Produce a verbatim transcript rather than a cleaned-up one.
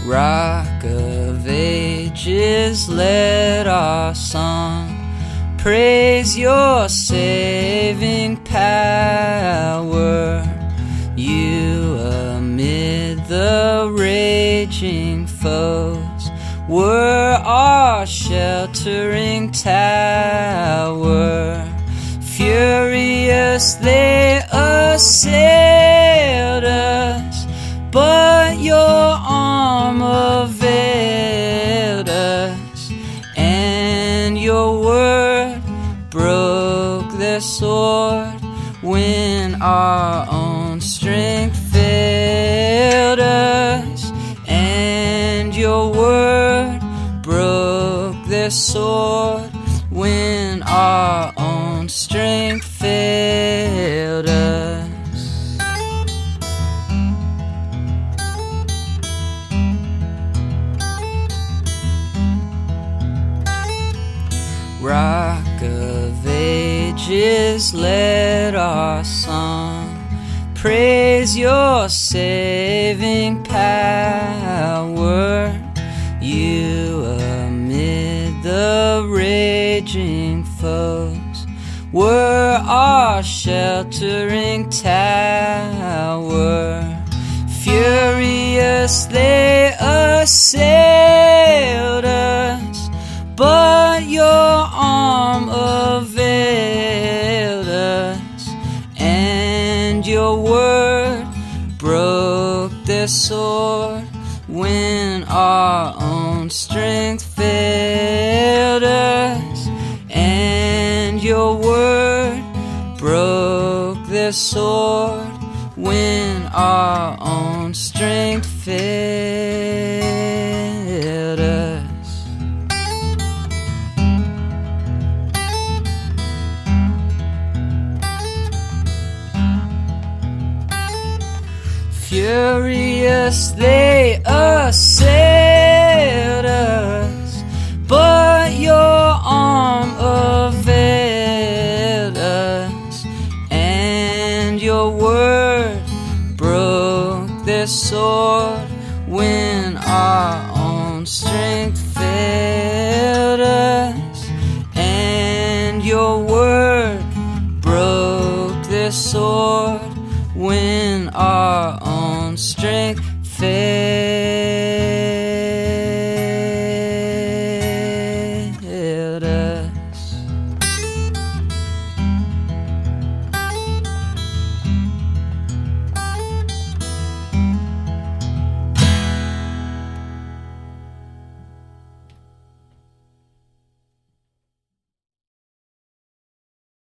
Rock of ages, let our song praise your saving power. You amid the raging foes were our sheltering tower. Furious they assailed us, but your arm availed us, and your word broke their sword when our own strength failed us, and your word broke their sword when our own strength failed us. Rock of ages, let our song praise your saving power. You amid the raging foes were our sheltering tower. Furious they assailed us, but your arm availed us, and your word broke their sword when our own strength failed us, and your word broke their sword when our own strength failed us. Furious they assailed us, but your arm availed us, and your word broke their sword when our own strength failed us, and your word broke their sword when our own strength